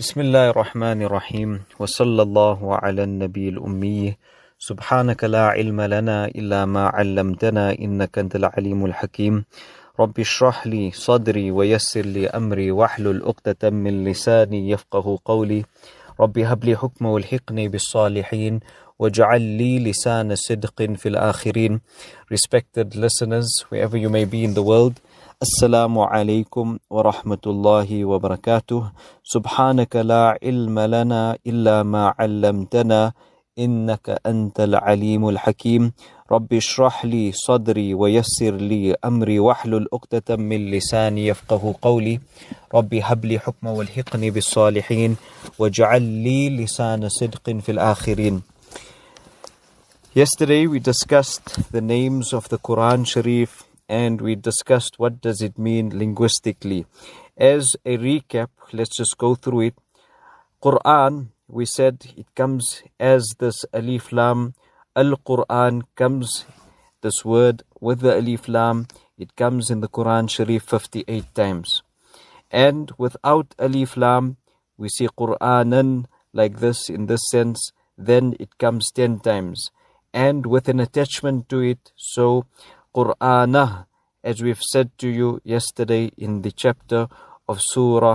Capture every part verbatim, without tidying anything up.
بسم الله الرحمن الرحيم وصلى الله على النبي الأمي سبحانك لا علم لنا إلا ما علمتنا إنك أنت العليم الحكيم رب اشرح لي صدري ويسر لي أمري واحلل عقدة من لساني يفقه قولي رب هب لي حكما والحقني بالصالحين واجعل لي لسان صدق في الآخرين. Respected listeners, wherever you may be in the world, Assalamu alaikum wa rahmatullahi wa barakatuh. Subhanaka la ilma lana illa ma allamtana innaka antal alimul hakim. Rabbi shrah li sadri wa yassir li amri wahlul uqdatan min lisani yafqahu qawli. Rabbi habli hukma walhiqni bis salihin waj'al li lisana sidqin fil akhirin. Yesterday we discussed the names of the Quran Sharif, and we discussed what does it mean linguistically. As a recap, let's just go through it. Quran, we said it comes as this alif lam. Al-Quran comes, this word with the alif lam, it comes in the Quran Sharif fifty-eight times. And without alif lam, we see Quranan like this in this sense, then it comes ten times. And with an attachment to it, so Qur'anah, as we've said to you yesterday in the chapter of Surah,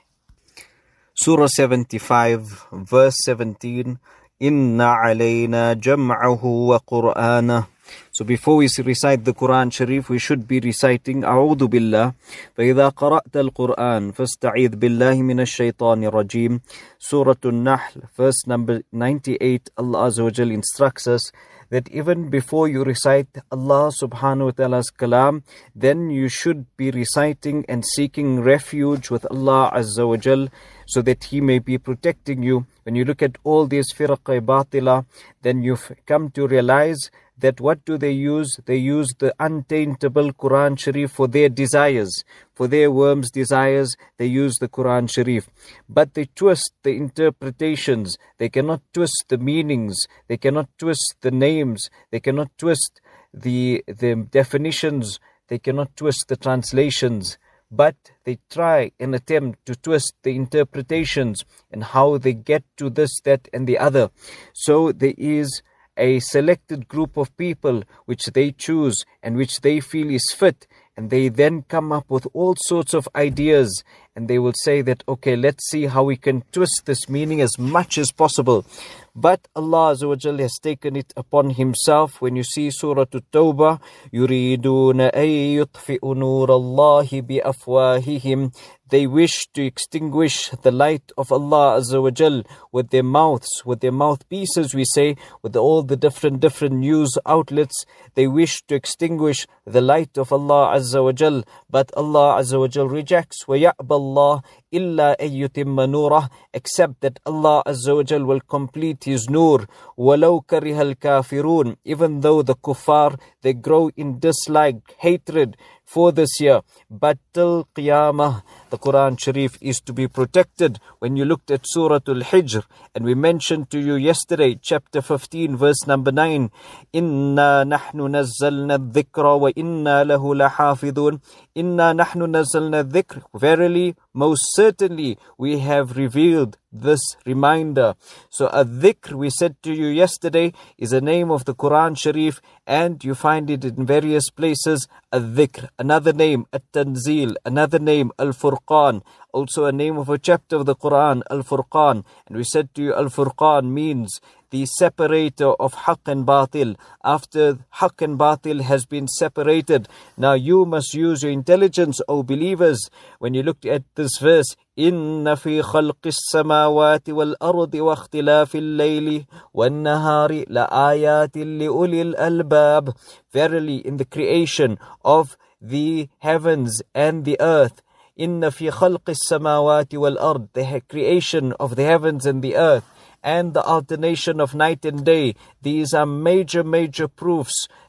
Surah seventy-five, verse seventeen, Inna alayna jam'ahu wa Qur'anah. So before we recite the Quran Sharif, we should be reciting A'udhu Billah. فَإِذَا قَرَأْتَ الْقُرْآنَ فَاسْتَعِذْ بِاللَّهِ مِنَ الشَّيْطَانِ الرَّجِيمِ. Surah An-Nahl, verse number ninety-eight, Allah Azza wa Jal instructs us that even before you recite Allah subhanahu wa ta'ala's kalam, then you should be reciting and seeking refuge with Allah Azza wa Jal, so that He may be protecting you. When you look at all these firqa batila, then you've come to realize that what do they use? They use the untaintable Quran Sharif for their desires. For their worms' desires, they use the Quran Sharif. But they twist the interpretations. They cannot twist the meanings. They cannot twist the names. They cannot twist the, the definitions. They cannot twist the translations. But they try and attempt to twist the interpretations and how they get to this, that, and the other. So there is a selected group of people which they choose and which they feel is fit, and they then come up with all sorts of ideas, and they will say that, okay, let's see how we can twist this meaning as much as possible. But Allah Azza wa Jal has taken it upon Himself. When you see Surah At-Tawbah, يُرِيدُونَ أَن يُطْفِئُوا نُورَ اللَّهِ بِأَفْوَاهِهِمْ. They wish to extinguish the light of Allah Azza wa Jal with their mouths, with their mouthpieces, we say, with all the different different news outlets. They wish to extinguish the light of Allah Azza wa Jal, but Allah Azza wa Jal rejects. وَيَأْبَى اللَّهُ إِلَّا أَن يُتِمَّ نُورَهُ, except that Allah Azza wa Jal will complete His nur. وَلَوْ كَرِهَ الْكَافِرُونَ, even though the kuffar, they grow in dislike, hatred for this year. But till Qiyamah, the Quran Sharif is to be protected. When you looked at Surah Al-Hijr, and we mentioned to you yesterday, chapter fifteen, verse number nine, Inna nahnu nazzalna dhikra wa inna lahu lahafidun. Inna nahnu nazzalna dhikr. Verily, most certainly, we have revealed this reminder. So a dhikr, we said to you yesterday, is a name of the Quran Sharif, and you find it in various places. A dhikr, another name, at-tanzil, another name, al-furqan, also a name of a chapter of the Quran, al-furqan. And we said to you, al-furqan means the separator of haqq and batil. After haqq and batil has been separated, now you must use your intelligence, O believers. When you look at this verse, إِنَّ فِي خَلْقِ السَّمَاوَاتِ وَالْأَرْضِ وَاخْتِلَافِ اللَّيْلِ وَالنَّهَارِ لَآيَاتٍ لِأُولِي الْأَلْبَابِ. Verily, in the creation of the heavens and the earth, إِنَّ فِي خَلْقِ السَّمَاوَاتِ وَالْأَرْضِ, the creation of the heavens and the earth, and the alternation of night and day, these are major, major proofs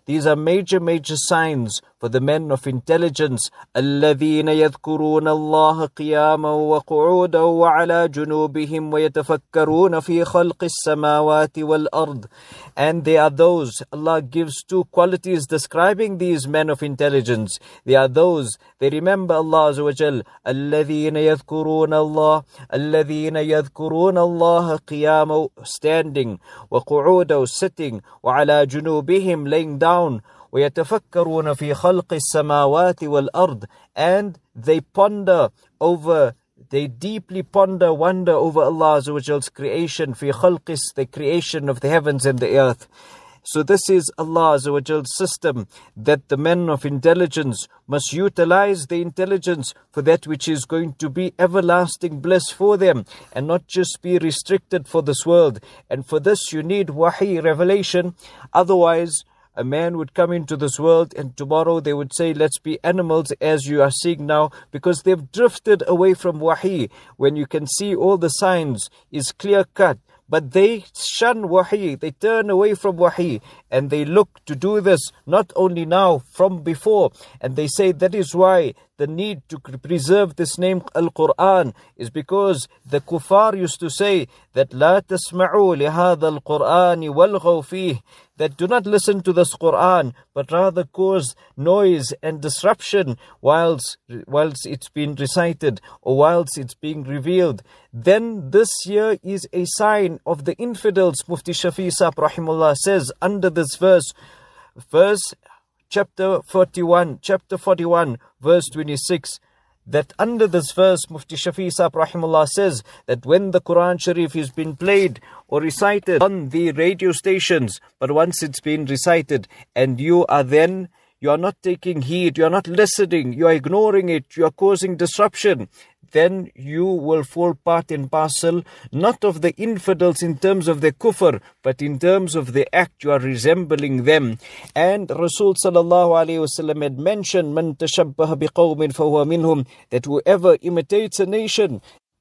These are major, major signs for the men of intelligence. الَّذِينَ يَذْكُرُونَ اللَّهَ قِيَامًا وَقُعُودًا وَعَلَى جُنُوبِهِمْ وَيَتَفَكَّرُونَ فِي خَلْقِ السَّمَاوَاتِ وَالْأَرْضِ. And they are those, Allah gives two qualities describing these men of intelligence. They are those, they remember Allah Azza wa Jal. الَّذِينَ يَذْكُرُونَ اللَّهَ الَّذِينَ يَذْكُرُونَ اللَّهَ قِيَامًا, standing, وَقُعُودًا, sitting, وَعَلَى جُنُوبِهِمْ, laying down, وَيَتَفَكَّرُونَ فِي خَلْقِ السَّمَاوَاتِ وَالْأَرْضِ, and they ponder over, they deeply ponder, wonder over Allah Azza wa Jal's creation, fi khalqis, the creation of the heavens and the earth. So this is Allah Azza wa Jal's system, that the men of intelligence must utilize the intelligence for that which is going to be everlasting bliss for them, and not just be restricted for this world. And for this you need wahi, revelation. Otherwise, a man would come into this world and tomorrow they would say, let's be animals, as you are seeing now, because they've drifted away from wahi. When you can see all the signs is clear cut, but they shun wahi, they turn away from wahi, and they look to do this not only now, from before. And they say that is why the need to preserve this name Al-Quran is because the kuffar used to say that لا تسمعوا لهذا القرآن والغوا فيه, that do not listen to this Quran, but rather cause noise and disruption whilst, whilst it's being recited or whilst it's being revealed. Then this here is a sign of the infidels. Mufti Shafi Sahib Rahimullah says under this verse, verse chapter forty-one, chapter forty-one, verse twenty-six, that under this verse, Mufti Shafi Sahib Rahimullah says that when the Quran Sharif has been played or recited on the radio stations, but once it's been recited and you are then, you are not taking heed, you are not listening, you are ignoring it, you are causing disruption, then you will fall part and parcel, not of the infidels in terms of their kufr, but in terms of the act, you are resembling them. And Rasul sallallahu alayhi wasallam had mentioned, Man tashabbaha biqawmin fahuwa minhum, that whoever imitates a nation,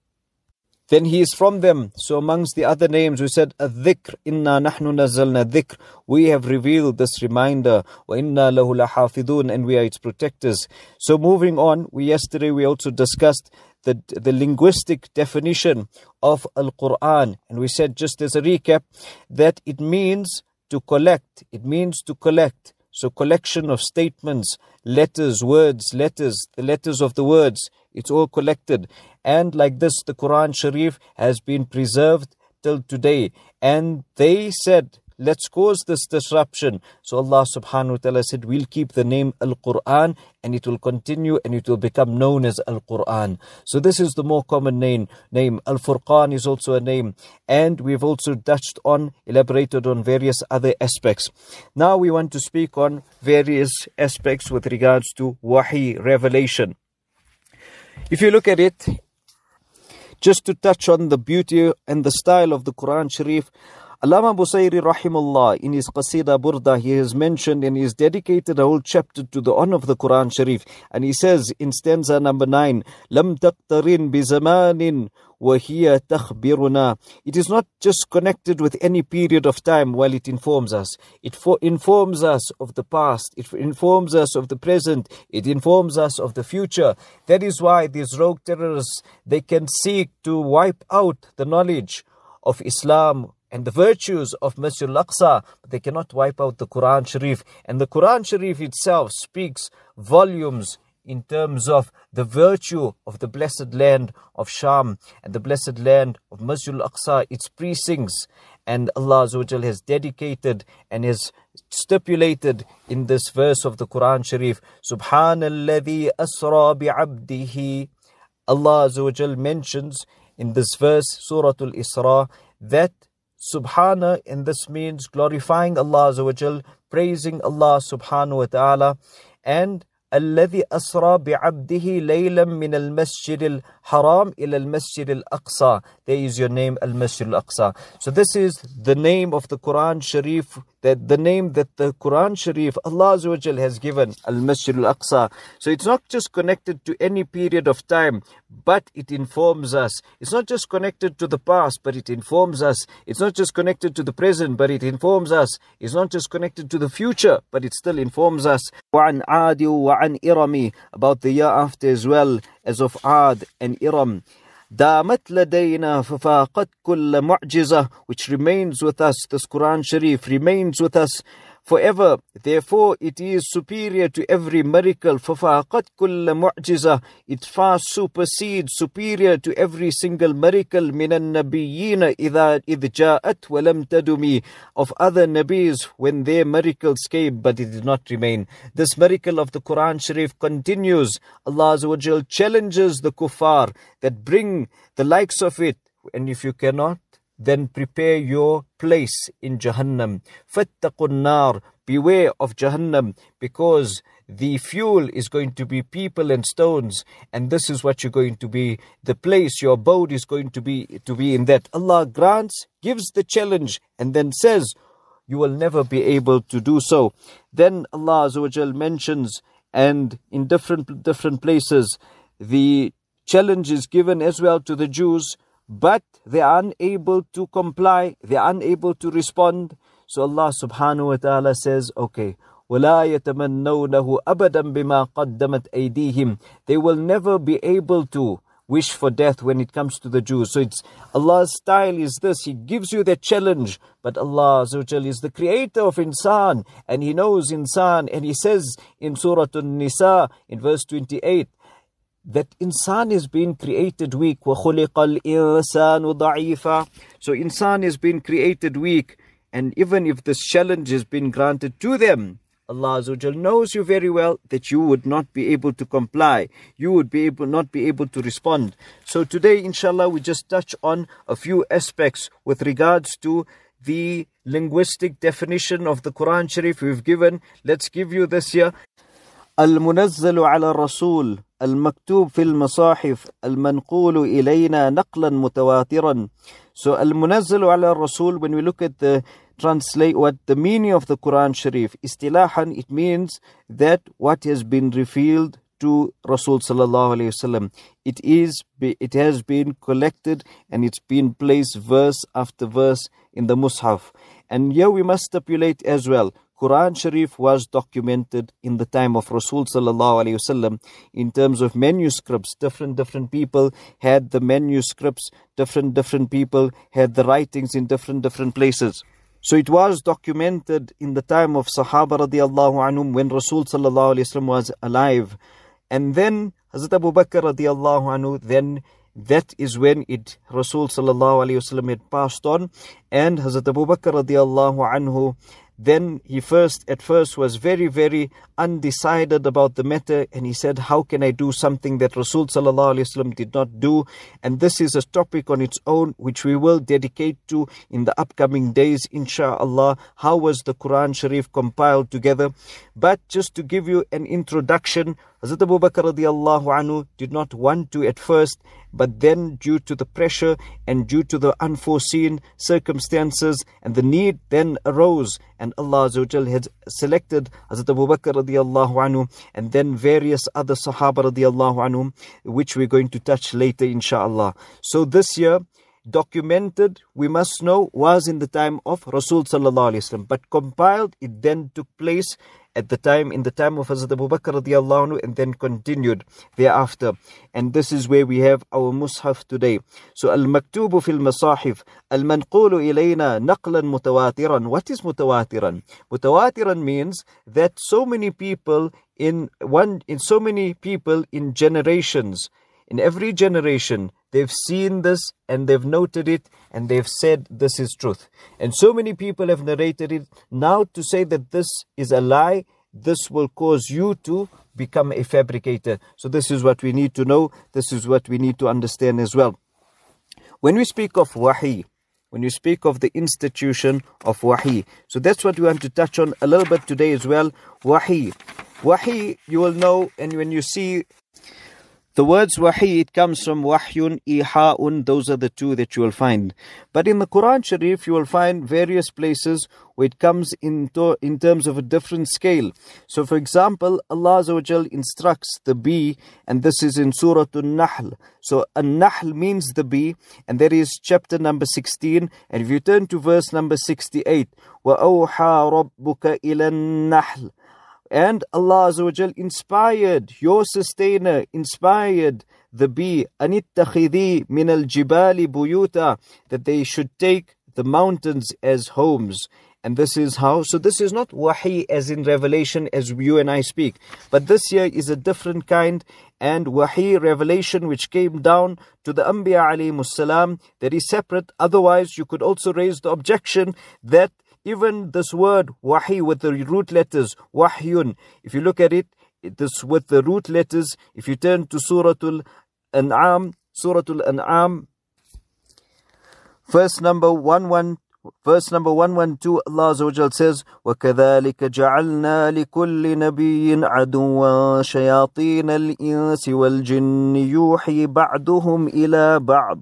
then he is from them. So amongst the other names, we said, Adh-dhikr, inna nahnu nazzalna dhikr, we have revealed this reminder, wa inna lahu lahafidun, and we are its protectors. So moving on, we yesterday we also discussed the, the linguistic definition of Al-Quran. And we said, just as a recap, that it means to collect, it means to collect. So collection of statements, letters, words, letters, the letters of the words, it's all collected. And like this, the Quran Sharif has been preserved till today. And they said, let's cause this disruption. So Allah subhanahu wa ta'ala said, we'll keep the name Al-Quran and it will continue and it will become known as Al-Quran. So this is the more common name. name. Al-Furqan is also a name. And we've also touched on, elaborated on various other aspects. Now we want to speak on various aspects with regards to Wahi, revelation. If you look at it, just to touch on the beauty and the style of the Quran Sharif, Allama Busayri Rahimullah, in his Qasida Burda, he has mentioned and he has dedicated a whole chapter to the honor of the Quran Sharif. And he says in stanza number nine, Lam taqtarin bi zamanin wa hiya takhbiruna. It is not just connected with any period of time while it informs us. It for informs us of the past. It informs us of the present. It informs us of the future. That is why these rogue terrorists, they can seek to wipe out the knowledge of Islam and the virtues of Masjid Al-Aqsa, but they cannot wipe out the Quran Sharif. And the Quran Sharif itself speaks volumes in terms of the virtue of the blessed land of Sham and the blessed land of Masjid Al-Aqsa, its precincts. And Allah Azza wa Jal has dedicated and has stipulated in this verse of the Quran Sharif, Subhanalladhi asra bi'abdihi. Allah Azza wa Jal mentions in this verse, Surah Al-Isra, that Subhana, and this means glorifying Allah Azza wa Jal, praising Allah Subhanahu wa Ta'ala, and Alladhi asra bi'abdihi laylam min al-masjid al-haram ila al-masjid al-aqsa. There is your name, al-masjid al-aqsa. So this is the name of the Quran Sharif that the name that the Quran Sharif, Allah Azza wa Jal has given, Al-Masjid Al-Aqsa. So it's not just connected to any period of time, but it informs us. It's not just connected to the past, but it informs us. It's not just connected to the present, but it informs us. It's not just connected to the future, but it still informs us. وَعَنْ عَادِ وَعَنْ إِرَمِ, about the year after as well, as of Aad and Iram. دامت لدينا ففاقت كل معجزة, which remains with us. This Quran Sharif remains with us forever. Therefore, it is superior to every miracle. ففاقت كل معجزة, it far supersedes, superior to every single miracle. من النبيين إذا إذ جاءت ولم تدمي, of other nabis when their miracles came, but it did not remain. This miracle of the Quran Sharif continues. Allah Azza wa Jal challenges the kuffar that bring the likes of it, and if you cannot, then prepare your place in Jahannam. Fattaqun nar, beware of Jahannam, because the fuel is going to be people and stones, and this is what you're going to be, the place, your abode is going to be to be in that. Allah grants, gives the challenge, and then says, you will never be able to do so. Then Allah Azza wa Jal mentions, and in different different places, the challenge is given as well to the Jews, but they are unable to comply, they are unable to respond. So Allah subhanahu wa ta'ala says, okay, وَلَا يَتَمَنَّوْنَهُ أَبَدًا بِمَا قَدَّمَتْ أَيْدِيهِمْ, they will never be able to wish for death when it comes to the Jews. So it's Allah's style is this, He gives you that challenge, but Allah Azza wa Jal is the creator of insan, and He knows insan, and He says in Surah An-Nisa in verse twenty-eight, that insan is being created weak. وَخُلِقَ الْإِنسَانُ ضَعِيفًا. So insan is being created weak, and even if this challenge has been granted to them, Allah Azza wa Jal knows you very well that you would not be able to comply. You would be able not be able to respond. So today, inshallah, we just touch on a few aspects with regards to the linguistic definition of the Quran Sharif we've given. Let's give you this here. المنزل على الرسول المكتوب في المصاحف المنقول إلينا نقلا متواترا. So المنزل على الرسول, when we look at the translate what the meaning of the Quran Sharif, istilahan, it means that what has been revealed to Rasul sallallahu alayhi wasallam, it is it has been collected and it's been placed verse after verse in the Mus'haf. And here we must stipulate as well, Quran Sharif was documented in the time of Rasul sallallahu alayhi wasallam in terms of manuscripts. Different different people had the manuscripts, different different people had the writings in different different places. So it was documented in the time of Sahaba radiallahu anhum when Rasul sallallahu alayhi wasallam was alive. And then Hazrat Abu Bakr radiallahu anhu, then that is when it Rasul sallallahu alayhi wasallam had passed on, and Hazrat Abu Bakr radiallahu anhu, then he first, at first was very, very undecided about the matter, and he said, how can I do something that Rasul sallallahu alaihi wasallam did not do? And this is a topic on its own, which we will dedicate to in the upcoming days, inshallah. How was the Quran Sharif compiled together? But just to give you an introduction, Hazrat Abu Bakr radiallahu anhu did not want to at first, but then due to the pressure and due to the unforeseen circumstances and the need then arose, and Allah Azza wa Jal had selected Hazrat Abu Bakr radiallahu anhu and then various other Sahaba radiallahu anhum, which we're going to touch later inshallah. So this year, documented, we must know, was in the time of Rasul sallallahu alaihi wasallam, but compiled, it then took place at the time, in the time of Hazrat Abu Bakr radiallahu anhu, and then continued thereafter. And this is where we have our Mus'haf today. So al-maktubu fil masahif al-manqulu ilayna naqlan mutawatiran. What is mutawatiran? Mutawatiran means that so many people in one, in so many people in generations, in every generation, they've seen this and they've noted it and they've said this is truth. And so many people have narrated it. Now to say that this is a lie, this will cause you to become a fabricator. So this is what we need to know. This is what we need to understand as well. When we speak of wahi, when you speak of the institution of wahi, so that's what we want to touch on a little bit today as well. Wahi. Wahi, you will know, and when you see The words wahi, it comes from wahyun, iha'un, those are the two that you will find. But in the Quran Sharif, you will find various places where it comes in, to, in terms of a different scale. So for example, Allah Azza wa Jal instructs the bee, and this is in Surah An-Nahl. So An-Nahl means the bee, and there is chapter number sixteen, and if you turn to verse number sixty-eight, وَأَوْحَى رَبُّكَ إِلَى النَّحْلِ. And Allah Azza wa Jal inspired, your sustainer inspired the bee, أَنِتَّخِذِي مِنَ الْجِبَالِ بُيُوتًا, that they should take the mountains as homes. And this is how, so this is not wahi as in revelation as you and I speak, but this here is a different kind, and wahi, revelation which came down to the Anbiya alayhimus salam, that is separate. Otherwise you could also raise the objection that even this word wahi with the root letters wahyun, if you look at it, this with the root letters, if you turn to Suratul An'am, Suratul An'am, verse number one one, verse number one twelve, Allah Azza wa Jal says, وَكَذَلِكَ جَعَلْنَا لِكُلِّ نَبِيٍّ عَدُوًّا شَيَاطِينَ الْإِنسِ وَالْجِنِّ يُوحِي بَعْضُهُمْ إِلَى بَعْضٍ.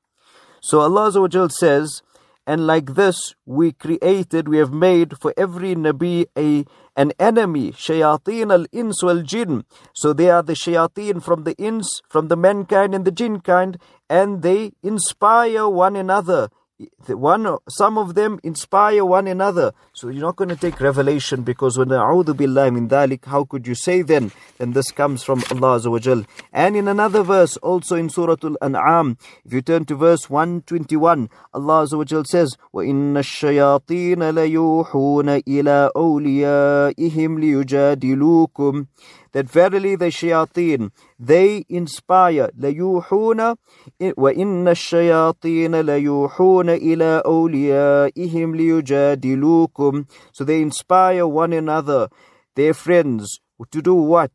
So Allah Azza wa Jal says, and like this we created, we have made for every Nabi a an enemy, shayateen al-ins wal-jinn. So they are the shayateen from the ins, from the mankind and the jinn kind, and they inspire one another. The one, some of them inspire one another. So you're not going to take revelation, because when a'udhu billahi min dhalik, how could you say then? Then this comes from Allah Azza wa Jal. And in another verse, also in Suratul An'am, if you turn to verse one twenty-one, Allah Azza wa Jal says, وَإِنَّ الشَّيَاطِينَ لَيُوحُونَ إِلَىٰ أَوْلِيَائِهِمْ لِيُجَادِلُوكُمْ. That verily the shayateen, they inspire, لَيُوحُونَ وَإِنَّ الشَّيَاطِينَ لَيُوحُونَ إِلَىٰ أَوْلِيَائِهِمْ لِيُجَادِلُوكُمْ. So they inspire one another, their friends, to do what?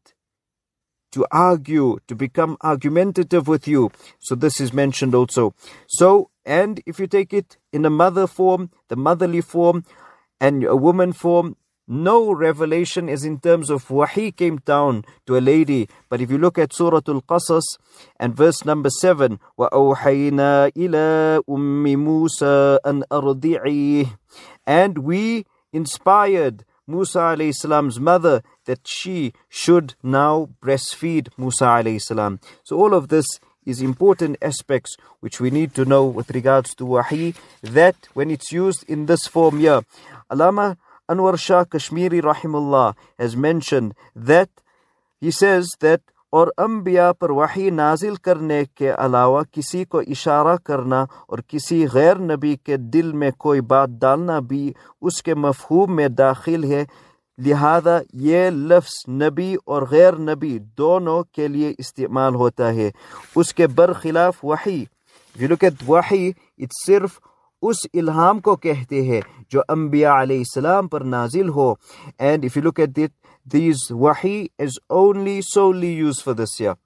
To argue, to become argumentative with you. So this is mentioned also. So, and if you take it in a mother form, the motherly form, and a woman form, no revelation as in terms of wahi came down to a lady. But if you look at Surah Al-Qasas and verse number seven, وَأَوْحَيْنَا إِلَىٰ أُمِّ مُوسَىٰ أَنْ أَرْضِعِيهِ. And we inspired Musa alayhi salam's mother that she should now breastfeed Musa alayhi salam. So all of this is important aspects which we need to know with regards to wahi, that when it's used in this form here, Allama Anwar Shah Kashmiri rahimullah has mentioned that, he says that और अंबिया पर वही नाजिल करने के अलावा किसी को इशारा करना और किसी गैर नबी के दिल में कोई बात डालना भी उसके मफहूम में दाखिल है, लिहाजा ये लफ्ज़ नबी और गैर नबी दोनों के लिए इस्तेमाल होता है। उसके बरखिलाफ वही, if you look at वही, it सिर्फ उस इल्हाम को कहते हैं जो अंबिया अलैहिस्सलाम पर नाजिल हो. And if you look at it, these wahi is only solely used for this year.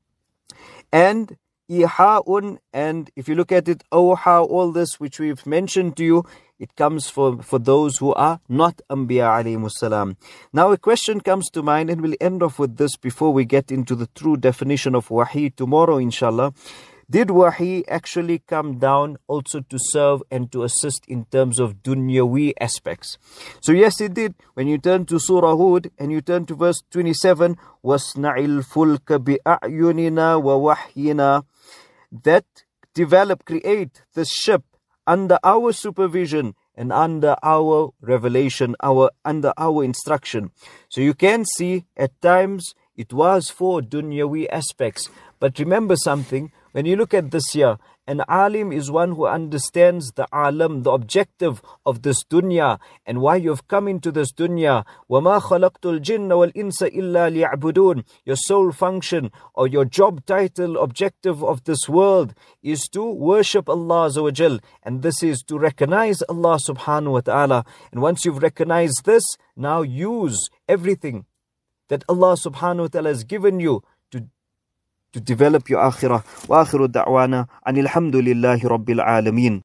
And iha'un, and if you look at it, awha, all this which we've mentioned to you, it comes for, for those who are not Anbiya alayhimussalam. Now a question comes to mind, and we'll end off with this before we get into the true definition of wahi tomorrow inshallah. Did wahi actually come down also to serve and to assist in terms of dunyawi aspects? So yes, it did. When you turn to Surah Hud and you turn to verse twenty-seven, وَاصْنَعِ الْفُلْكَ بِأَعْيُنِنَا وَوَحْيِنَا, that develop, create this ship under our supervision and under our revelation, our under our instruction. So you can see at times it was for dunyawi aspects. But remember something, when you look at this here, an alim is one who understands the alam, the objective of this dunya, and why you've come into this dunya. وَمَا خَلَقْتُ الْجِنَّ وَالْإِنسَ إِلَّا لِيَعْبُدُونَ. Your sole function or your job title, objective of this world is to worship Allah Azza wa Jal. And this is to recognize Allah subhanahu wa ta'ala. And once you've recognized this, now use everything that Allah subhanahu wa ta'ala has given you to to develop your akhirah. Wa akhiru da'wana anil hamdulillahi rabbil alameen.